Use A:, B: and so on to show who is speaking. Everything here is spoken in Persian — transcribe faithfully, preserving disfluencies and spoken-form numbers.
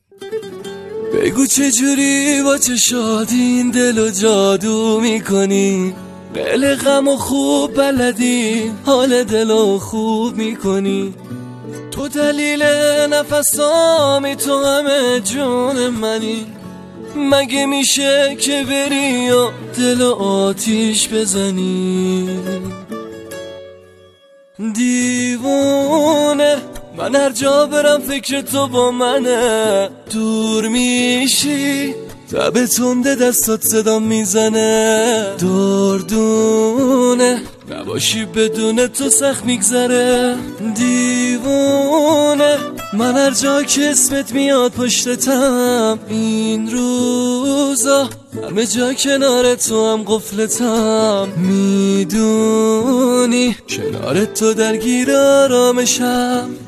A: بگو چجوری با چه شادی این دلو جادو میکنی، قل غم و خوب بلدی حال دلو خوب میکنی. تو دلیل نفسامی، تو همه جون منی. مگه میشه که بری و دلو آتیش بزنی؟ دیوونه من هر جا برم فکر تو با منه. دور میشی تب تنده دستات صدا میزنه. دردونه نباشی بدون تو سخت میگذره. دیوونه من هر جا که اسمت میاد پشتتم. این روزا همه جا کنار تو هم قفلتم. میدونی کنار تو درگیر آرامشم.